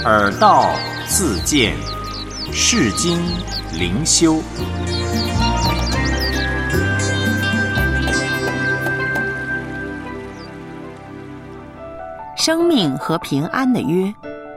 耳道自见，世经灵修。 生命和平安的约。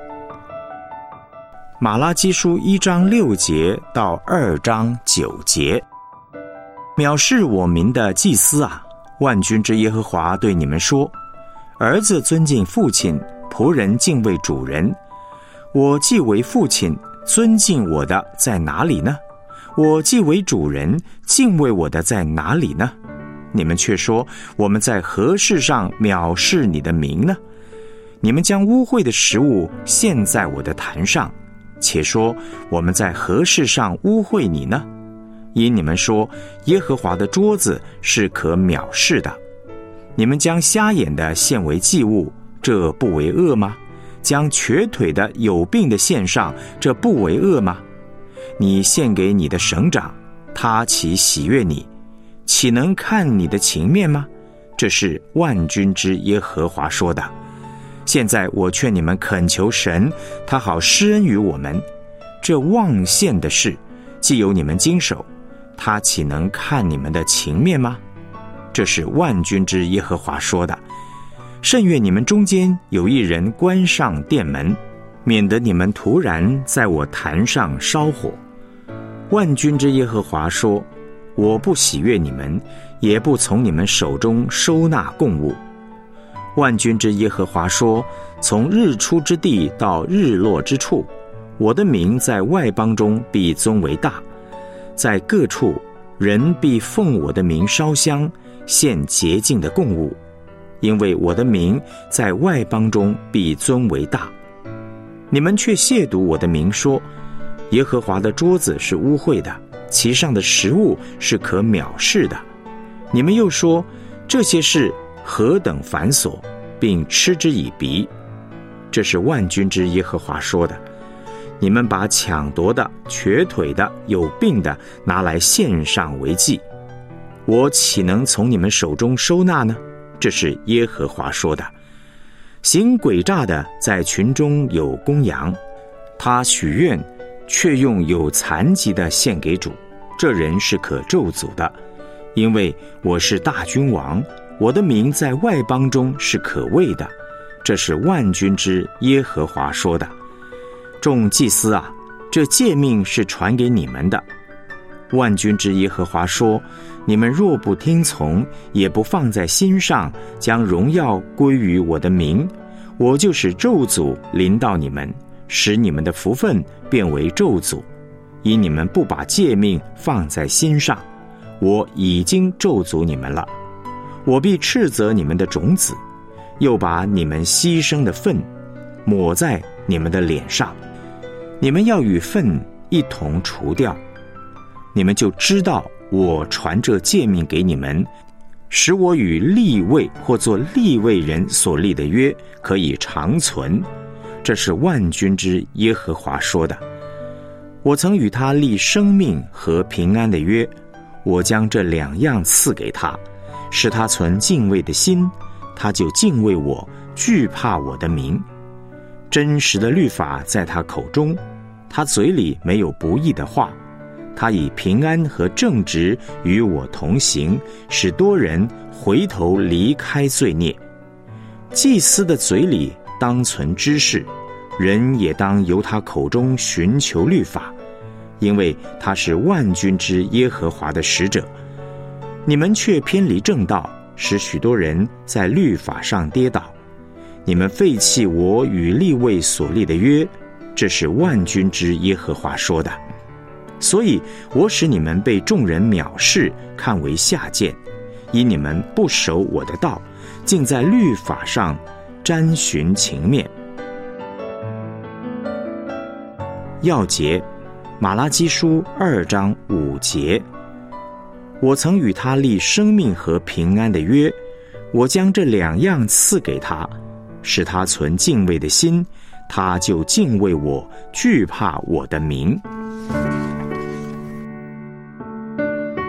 马拉基书1章6节到2章9节。藐视我民的祭司啊，万军之耶和华对你们说：儿子尊敬父亲，仆人敬畏主人。我既为父亲，尊敬我的在哪里呢？我既为主人，敬畏我的在哪里呢？你们却说，我们在何事上藐视你的名呢？你们将污秽的食物献在我的坛上，且说我们在何事上污秽你呢？因你们说耶和华的桌子是可藐视的。你们将瞎眼的献为祭物，这不为恶吗？将瘸腿的有病的献上，这不为恶吗？你献给你的省长，他岂喜悦你？岂能看你的情面吗？这是万军之耶和华说的。现在我劝你们恳求神，他好施恩于我们。这妄献的事，既有你们经手，他岂能看你们的情面吗？这是万军之耶和华说的。甚愿你们中间有一人关上殿门，免得你们突然在我坛上烧火。万军之耶和华说：我不喜悦你们，也不从你们手中收纳供物。万军之耶和华说：从日出之地到日落之处，我的名在外邦中必尊为大。在各处，人必奉我的名烧香，献洁净的供物，因为我的名在外邦中必尊为大。你们却亵渎我的名，说耶和华的桌子是污秽的，其上的食物是可藐视的。你们又说这些事何等繁琐，并嗤之以鼻。这是万军之耶和华说的。你们把抢夺的、瘸腿的、有病的拿来献上为祭，我岂能从你们手中收纳呢？这是耶和华说的。行诡诈的在群中有公羊，他许愿却用有残疾的献给主，这人是可咒诅的。因为我是大君王，我的名在外邦中是可畏的。这是万军之耶和华说的。众祭司啊，这诫命是传给你们的。万军之耶和华说：你们若不听从，也不放在心上，将荣耀归于我的名，我就使咒诅临到你们，使你们的福分变为咒诅。因你们不把诫命放在心上，我已经咒诅你们了。我必斥责你们的种子，又把你们牺牲的粪抹在你们的脸上，你们要与粪一同除掉。你们就知道我传这诫命给你们，使我与利未或做利未人所立的约可以长存。这是万军之耶和华说的。我曾与他立生命和平安的约，我将这2样赐给他，使他存敬畏的心，他就敬畏我，惧怕我的名。真实的律法在他口中，他嘴里没有不义的话。他以平安和正直与我同行，使多人回头离开罪孽。祭司的嘴里当存知识，人也当由他口中寻求律法，因为他是万军之耶和华的使者。你们却偏离正道，使许多人在律法上跌倒。你们废弃我与利未所立的约，这是万军之耶和华说的。所以我使你们被众人藐视，看为下贱，因你们不守我的道，竟在律法上沾寻情面。要节，马拉基书2章5节。我曾与他立生命和平安的约，我将这2样赐给他，使他存敬畏的心，他就敬畏我，惧怕我的名。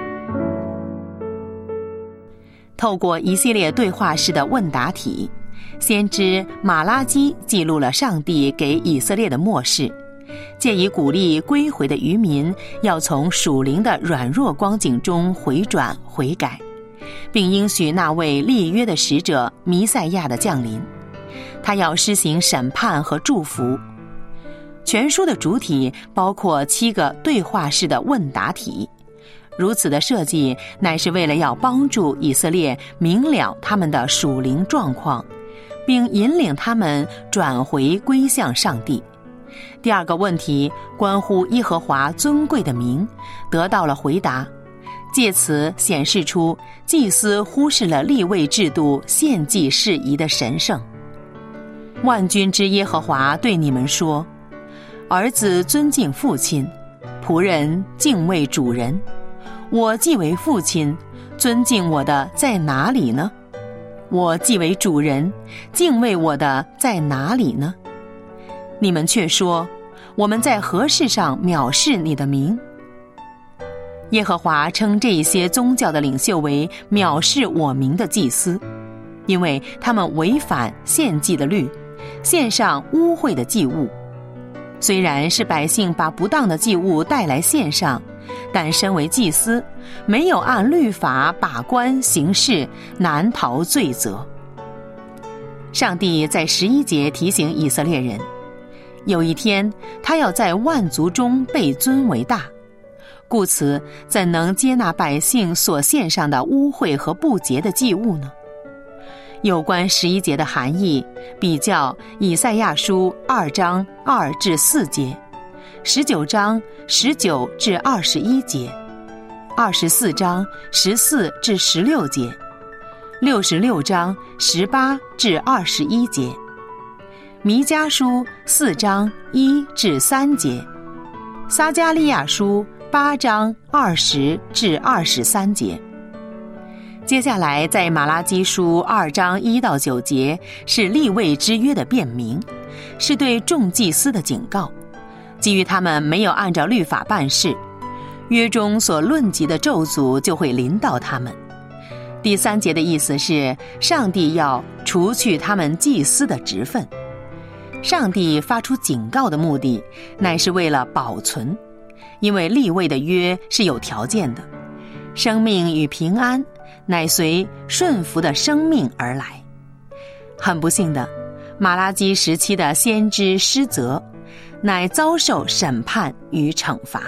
透过一系列对话式的问答题， 先知马拉基记录了上帝给以色列的默示，借以鼓励归回的渔民要从属灵的软弱光景中回转悔改，并应许那位立约的使者弥赛亚的降临，他要施行审判和祝福。全书的主体包括7个对话式的问答题，如此的设计乃是为了要帮助以色列明了他们的属灵状况，并引领他们转回归向上帝。第2个问题关乎耶和华尊贵的名，得到了回答，借此显示出祭司忽视了利未制度献祭事宜的神圣。万军之耶和华对你们说，儿子尊敬父亲，仆人敬畏主人。我既为父亲，尊敬我的在哪里呢？我既为主人，敬畏我的在哪里呢？你们却说，我们在何事上藐视你的名？耶和华称这些宗教的领袖为藐视我名的祭司，因为他们违反献祭的律，献上污秽的祭物。虽然是百姓把不当的祭物带来献上，但身为祭司，没有按律法把关行事，难逃罪责。上帝在11节提醒以色列人，有一天他要在万族中被尊为大，故此怎能接纳百姓所献上的污秽和不洁的祭物呢？有关11节的含义，比较以赛亚书2章2至4节，19章19至21节，24章14至16节，66章18至21节，弥迦书4章1至3节，撒迦利亚书8章20至23节。接下来在马拉基书2章1到9节是利未之约的辩明，是对众祭司的警告，基于他们没有按照律法办事，约中所论及的咒诅就会临到他们。第3节的意思是，上帝要除去他们祭司的职分。上帝发出警告的目的，乃是为了保存，因为利未的约是有条件的，生命与平安乃随顺服的生命而来。很不幸的，马拉基时期的先知失责，乃遭受审判与惩罚。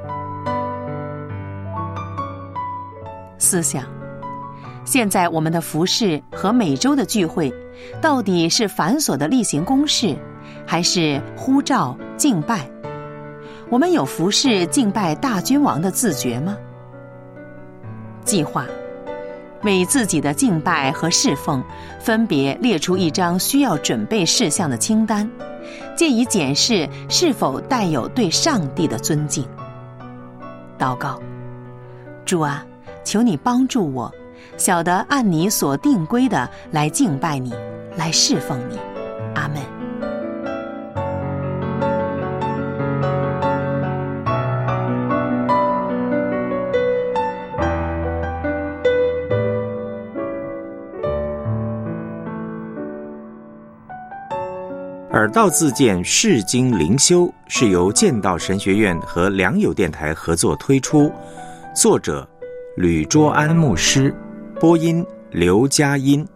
思想，现在我们的服事和每周的聚会，到底是繁琐的例行公事，还是呼召敬拜？我们有服事敬拜大君王的自觉吗？计划为自己的敬拜和侍奉分别列出一张需要准备事项的清单，借以检视是否带有对上帝的尊敬。祷告，主啊，求你帮助我，晓得按你所定规的来敬拜你，来侍奉你。阿们。 耳道自荐释经灵修是由剑道神学院和良友电台合作推出，作者吕卓安牧师，播音刘佳音。